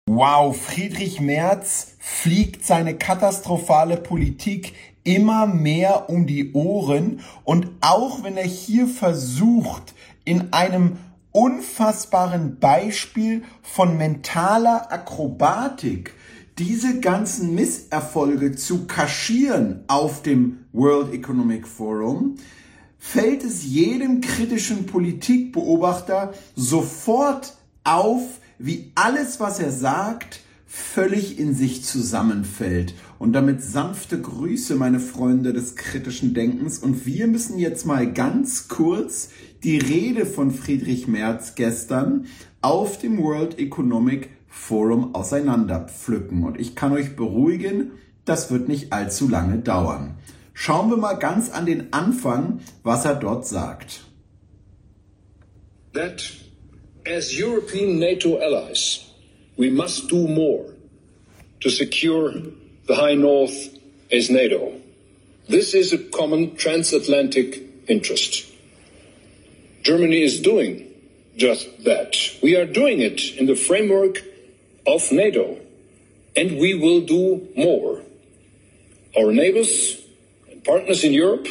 Wow, Friedrich Merz fliegt seine katastrophale Politik immer mehr um die Ohren, und auch wenn er hier versucht, in einem unfassbaren Beispiel von mentaler Akrobatik diese ganzen Misserfolge zu kaschieren auf dem World Economic Forum, fällt es jedem kritischen Politikbeobachter sofort auf, wie alles, was er sagt, völlig in sich zusammenfällt. Und damit sanfte Grüße, meine Freunde des kritischen Denkens. Und wir müssen jetzt mal ganz kurz die Rede von Friedrich Merz gestern auf dem World Economic Forum auseinanderpflücken. Und ich kann euch beruhigen, das wird nicht allzu lange dauern. Schauen wir mal ganz an den Anfang, was er dort sagt. That as European NATO allies, we must do more to secure the High North as NATO. This is a common transatlantic interest. Germany is doing just that. We are doing it in the framework of NATO, and we will do more. Our neighbors and partners in Europe,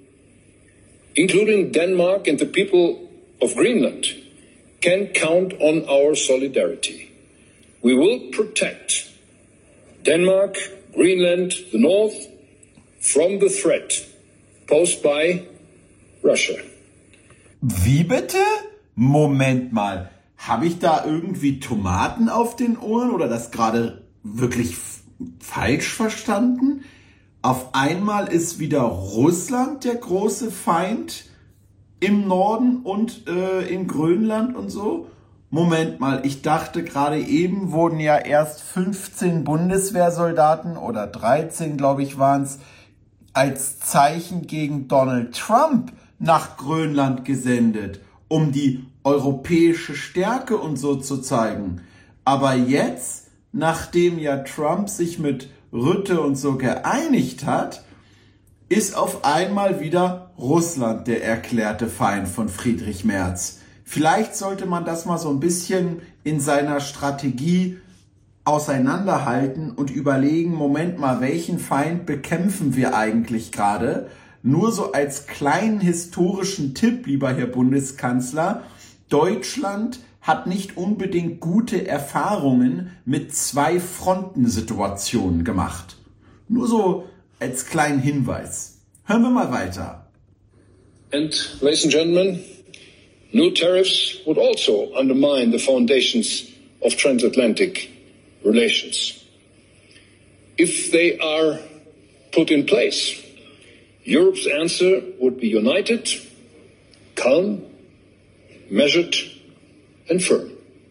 including Denmark and the people of Greenland, can count on our solidarity. We will protect Denmark, Greenland, the North from the threat posed by Russia. Wie bitte? Moment mal. Habe ich da irgendwie Tomaten auf den Ohren oder das gerade wirklich falsch verstanden? Auf einmal ist wieder Russland der große Feind im Norden und in Grönland und so? Moment mal, ich dachte gerade eben wurden ja erst 15 Bundeswehrsoldaten oder 13, glaube ich, waren es, als Zeichen gegen Donald Trump nach Grönland gesendet, um die europäische Stärke und so zu zeigen. Aber jetzt, nachdem ja Trump sich mit Rutte und so geeinigt hat, ist auf einmal wieder Russland der erklärte Feind von Friedrich Merz. Vielleicht sollte man das mal so ein bisschen in seiner Strategie auseinanderhalten und überlegen, Moment mal, welchen Feind bekämpfen wir eigentlich gerade? Nur so als kleinen historischen Tipp, lieber Herr Bundeskanzler, Deutschland hat nicht unbedingt gute Erfahrungen mit Zwei-Fronten-Situationen gemacht. Nur so als kleinen Hinweis. Hören wir mal weiter. And, ladies and gentlemen, new tariffs would also undermine the foundations of transatlantic relations. If they are put in place, Europe's answer would be united, calm, measured and firm.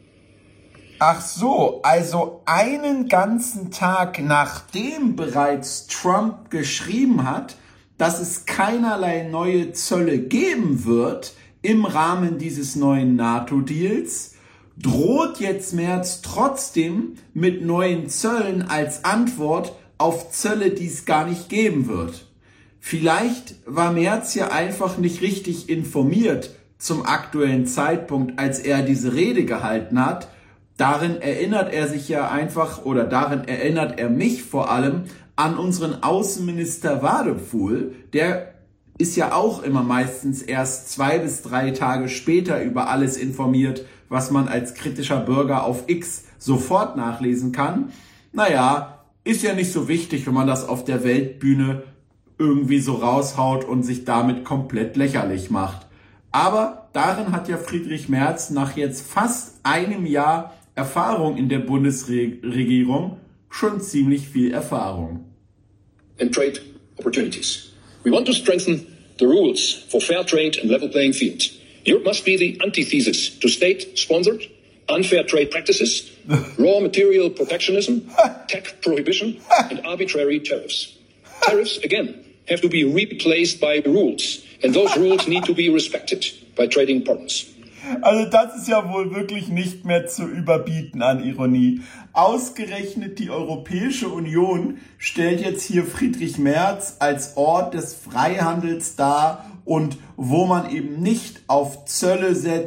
Ach so, also einen ganzen Tag nachdem bereits Trump geschrieben hat, dass es keinerlei neue Zölle geben wird im Rahmen dieses neuen NATO-Deals, droht jetzt Merz trotzdem mit neuen Zöllen als Antwort auf Zölle, die es gar nicht geben wird. Vielleicht war Merz ja einfach nicht richtig informiert zum aktuellen Zeitpunkt, als er diese Rede gehalten hat. Darin erinnert er sich ja einfach, oder darin erinnert er mich vor allem an unseren Außenminister Wadephul. Der ist ja auch immer meistens erst 2 bis 3 Tage später über alles informiert, was man als kritischer Bürger auf X sofort nachlesen kann. Naja, ist ja nicht so wichtig, wenn man das auf der Weltbühne irgendwie so raushaut und sich damit komplett lächerlich macht. Aber darin hat ja Friedrich Merz nach jetzt fast einem Jahr Erfahrung in der Bundesregierung schon ziemlich viel Erfahrung. And trade opportunities. We want to strengthen the rules for fair trade and level playing field. Europe must be the antithesis to state-sponsored, unfair trade practices, raw material protectionism, tech prohibition, and arbitrary tariffs. Tariffs, again, have to be replaced by rules, and those rules need to be respected by trading partners. Also das ist ja wohl wirklich nicht mehr zu überbieten an Ironie. Ausgerechnet die Europäische Union stellt jetzt hier Friedrich Merz als Ort des Freihandels dar und wo man eben nicht auf Zölle setzt,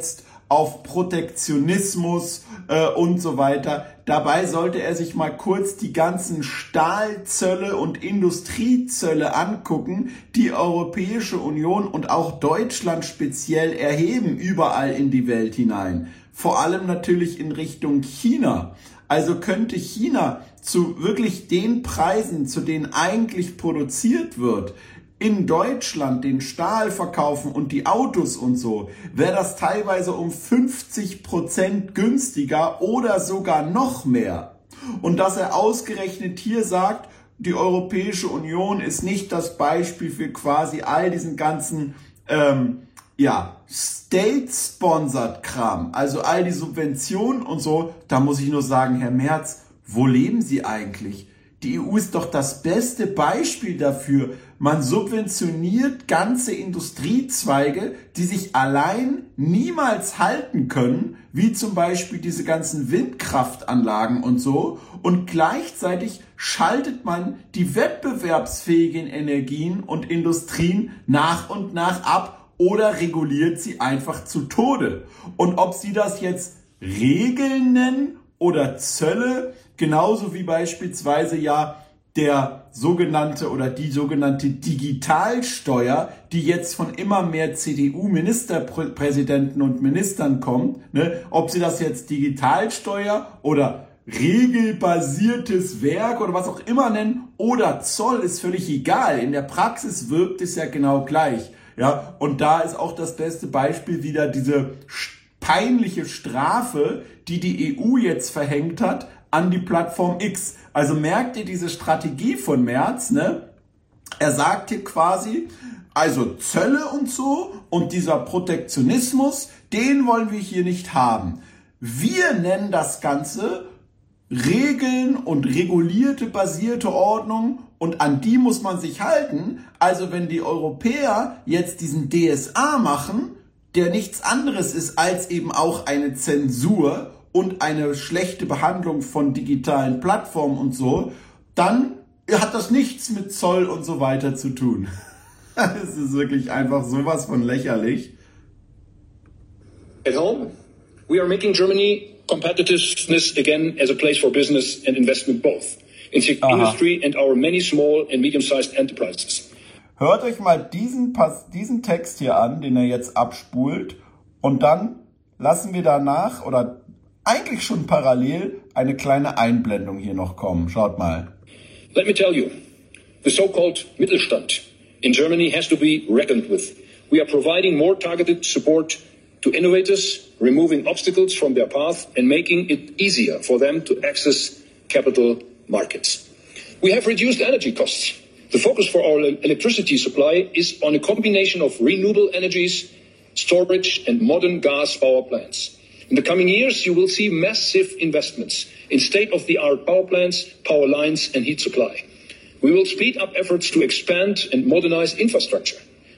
auf Protektionismus und so weiter. Dabei sollte er sich mal kurz die ganzen Stahlzölle und Industriezölle angucken, die Europäische Union und auch Deutschland speziell erheben, überall in die Welt hinein. Vor allem natürlich in Richtung China. Also könnte China zu wirklich den Preisen, zu denen eigentlich produziert wird, in Deutschland den Stahl verkaufen und die Autos und so, wäre das teilweise um 50% günstiger oder sogar noch mehr. Und dass er ausgerechnet hier sagt, die Europäische Union ist nicht das Beispiel für quasi all diesen ganzen State-sponsored Kram, also all die Subventionen und so, da muss ich nur sagen, Herr Merz, wo leben Sie eigentlich? Die EU ist doch das beste Beispiel dafür. Man subventioniert ganze Industriezweige, die sich allein niemals halten können, wie zum Beispiel diese ganzen Windkraftanlagen und so. Und gleichzeitig schaltet man die wettbewerbsfähigen Energien und Industrien nach und nach ab oder reguliert sie einfach zu Tode. Und ob Sie das jetzt Regeln nennen oder Zölle, genauso wie beispielsweise ja der sogenannte oder die sogenannte Digitalsteuer, die jetzt von immer mehr CDU-Ministerpräsidenten und Ministern kommt, ne? Ob sie das jetzt Digitalsteuer oder regelbasiertes Werk oder was auch immer nennen oder Zoll, ist völlig egal. In der Praxis wirkt es ja genau gleich. Ja, und da ist auch das beste Beispiel wieder diese peinliche Strafe, die die EU jetzt verhängt hat an die Plattform X. Also merkt ihr diese Strategie von Merz, ne? Er sagt hier quasi, also Zölle und so und dieser Protektionismus, den wollen wir hier nicht haben. Wir nennen das Ganze Regeln und regulierte, basierte Ordnung und an die muss man sich halten. Also wenn die Europäer jetzt diesen DSA machen, der nichts anderes ist als eben auch eine Zensur und eine schlechte Behandlung von digitalen Plattformen und so, dann hat das nichts mit Zoll und so weiter zu tun. Es ist wirklich einfach sowas von lächerlich. At home, we are making Germany competitiveness again as a place for business and investment both in industry and our many small and medium-sized enterprises. Hört euch mal diesen Text hier an, den er jetzt abspult, und dann lassen wir danach oder eigentlich schon parallel eine kleine Einblendung hier noch kommen. Schaut mal. Let me tell you, the so-called Mittelstand in Germany has to be reckoned with. We are providing more targeted support to innovators, removing obstacles from their path and making it easier for them to access capital markets. We have reduced energy costs. The focus for our electricity supply is on a combination of renewable energies, storage and modern gas power plants. In the coming years, you will see massive investments in state-of-the-art power plants, power lines and heat supply. We will speed up efforts to expand and modernize infrastructure.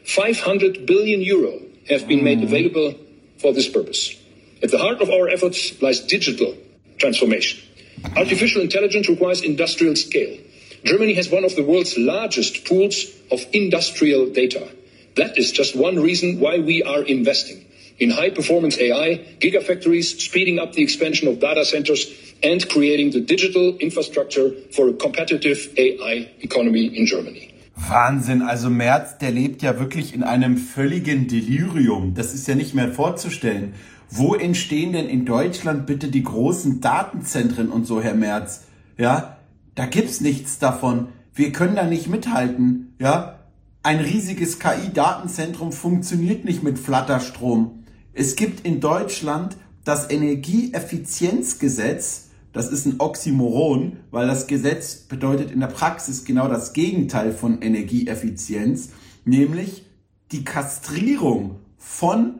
500 billion euro have been made available for this purpose. At the heart of our efforts lies digital transformation. Artificial intelligence requires industrial scale. Germany has one of the world's largest pools of industrial data. That is just one reason why we are investing in high-performance AI, gigafactories, speeding up the expansion of data centers, and creating the digital infrastructure for a competitive AI economy in Germany. Wahnsinn, also Merz, der lebt ja wirklich in einem völligen Delirium. Das ist ja nicht mehr vorzustellen. Wo entstehen denn in Deutschland bitte die großen Datenzentren und so, Herr Merz? Ja, da gibt's nichts davon. Wir können da nicht mithalten, ja? Ein riesiges KI-Datenzentrum funktioniert nicht mit Flatterstrom. Es gibt in Deutschland das Energieeffizienzgesetz. Das ist ein Oxymoron, weil das Gesetz bedeutet in der Praxis genau das Gegenteil von Energieeffizienz, nämlich die Kastrierung von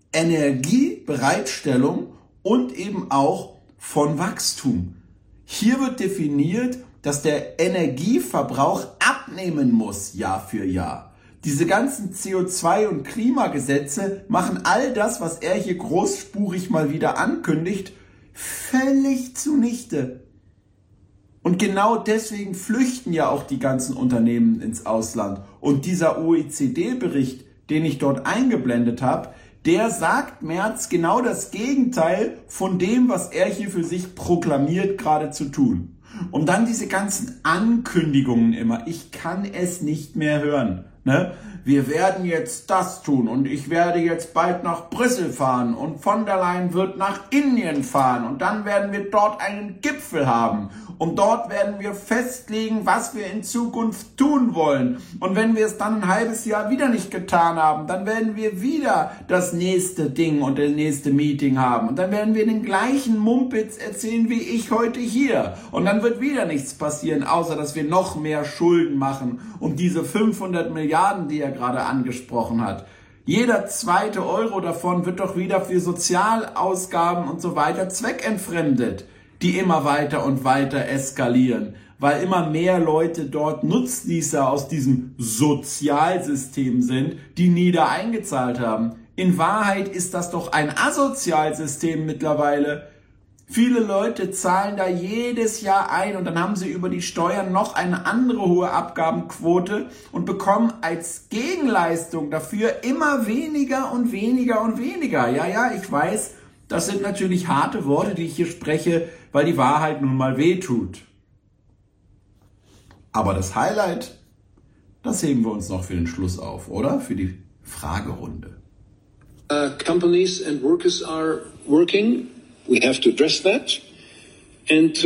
Energiebereitstellung und eben auch von Wachstum. Hier wird definiert, dass der Energieverbrauch abnehmen muss Jahr für Jahr. Diese ganzen CO2- und Klimagesetze machen all das, was er hier großspurig mal wieder ankündigt, völlig zunichte. Und genau deswegen flüchten ja auch die ganzen Unternehmen ins Ausland. Und dieser OECD-Bericht, den ich dort eingeblendet habe, der sagt Merz genau das Gegenteil von dem, was er hier für sich proklamiert, gerade zu tun. Und dann diese ganzen Ankündigungen immer. Ich kann es nicht mehr hören. Ne? Wir werden jetzt das tun und ich werde jetzt bald nach Brüssel fahren und von der Leyen wird nach Indien fahren und dann werden wir dort einen Gipfel haben und dort werden wir festlegen, was wir in Zukunft tun wollen. Und wenn wir es dann ein halbes Jahr wieder nicht getan haben, dann werden wir wieder das nächste Ding und das nächste Meeting haben und dann werden wir den gleichen Mumpitz erzählen wie ich heute hier und dann wird wieder nichts passieren, außer dass wir noch mehr Schulden machen und diese 500 Milliarden, die er gerade angesprochen hat. Jeder zweite Euro davon wird doch wieder für Sozialausgaben und so weiter zweckentfremdet, die immer weiter und weiter eskalieren, weil immer mehr Leute dort Nutznießer aus diesem Sozialsystem sind, die nie da eingezahlt haben. In Wahrheit ist das doch ein Asozialsystem mittlerweile. Viele Leute zahlen da jedes Jahr ein und dann haben sie über die Steuern noch eine andere hohe Abgabenquote und bekommen als Gegenleistung dafür immer weniger und weniger und weniger. Ja, ich weiß, das sind natürlich harte Worte, die ich hier spreche, weil die Wahrheit nun mal wehtut. Aber das Highlight, das heben wir uns noch für den Schluss auf, oder? Für die Fragerunde. Companies and workers are working. We have to address that. And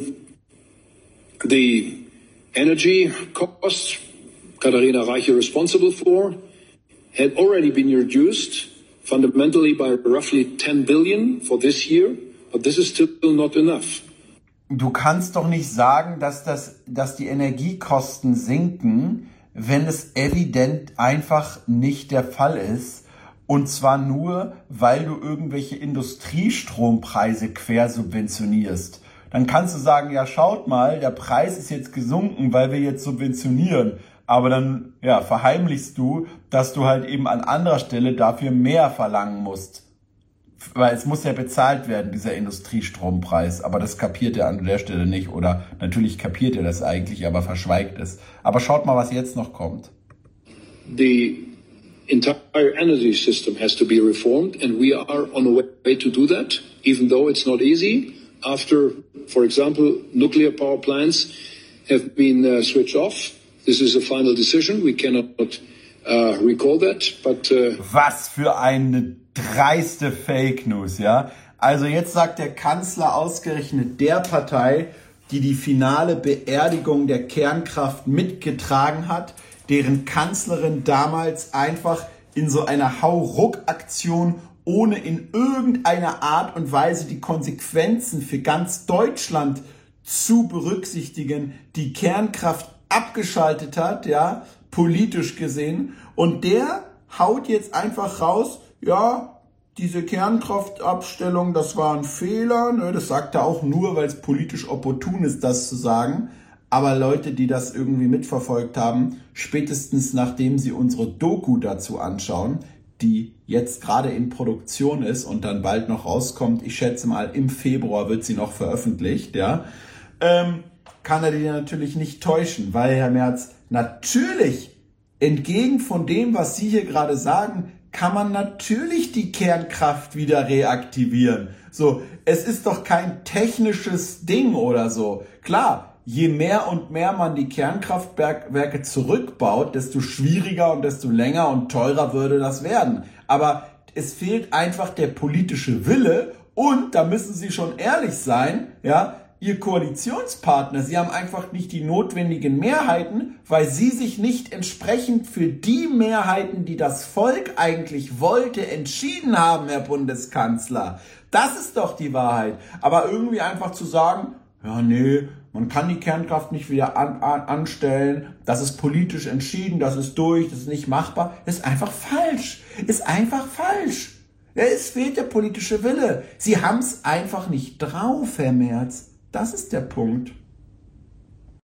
the energy costs, Katharina Reiche responsible for, had already been reduced fundamentally by roughly 10 billion for this year, but this is still not enough. Du kannst doch nicht sagen, dass die Energiekosten sinken, wenn es evident einfach nicht der Fall ist. Und zwar nur, weil du irgendwelche Industriestrompreise quersubventionierst. Dann kannst du sagen, ja schaut mal, der Preis ist jetzt gesunken, weil wir jetzt subventionieren. Aber dann verheimlichst du, dass du halt eben an anderer Stelle dafür mehr verlangen musst. Weil es muss ja bezahlt werden, dieser Industriestrompreis. Aber das kapiert er an der Stelle nicht. Oder natürlich kapiert er das eigentlich, aber verschweigt es. Aber schaut mal, was jetzt noch kommt. The entire energy system has to be reformed, and we are on a way to do that, even though it's not easy. After, for example, nuclear power plants have been switched off. This is a final decision. We cannot recall that, but was für eine dreiste Fake News, ja? Also jetzt sagt der Kanzler ausgerechnet der Partei, die die finale Beerdigung der Kernkraft mitgetragen hat, deren Kanzlerin damals einfach in so einer Hauruck-Aktion, ohne in irgendeiner Art und Weise die Konsequenzen für ganz Deutschland zu berücksichtigen, die Kernkraft abgeschaltet hat, ja, politisch gesehen. Und der haut jetzt einfach raus, ja, diese Kernkraftabstellung, das war ein Fehler. Ne? Das sagt er auch nur, weil es politisch opportun ist, das zu sagen. Aber Leute, die das irgendwie mitverfolgt haben, spätestens nachdem sie unsere Doku dazu anschauen, die jetzt gerade in Produktion ist und dann bald noch rauskommt, ich schätze mal im Februar wird sie noch veröffentlicht, ja, kann er die natürlich nicht täuschen, weil Herr Merz natürlich entgegen von dem, was Sie hier gerade sagen, kann man natürlich die Kernkraft wieder reaktivieren. So, es ist doch kein technisches Ding oder so. Klar, je mehr und mehr man die Kernkraftwerke zurückbaut, desto schwieriger und desto länger und teurer würde das werden. Aber es fehlt einfach der politische Wille und, da müssen Sie schon ehrlich sein, ja, Ihr Koalitionspartner, Sie haben einfach nicht die notwendigen Mehrheiten, weil Sie sich nicht entsprechend für die Mehrheiten, die das Volk eigentlich wollte, entschieden haben, Herr Bundeskanzler. Das ist doch die Wahrheit. Aber irgendwie einfach zu sagen, ja nee, man kann die Kernkraft nicht wieder anstellen, das ist politisch entschieden, das ist durch, das ist nicht machbar, ist einfach falsch. Ist einfach falsch. Ja, es fehlt der politische Wille. Sie haben es einfach nicht drauf, Herr Merz. Das ist der Punkt.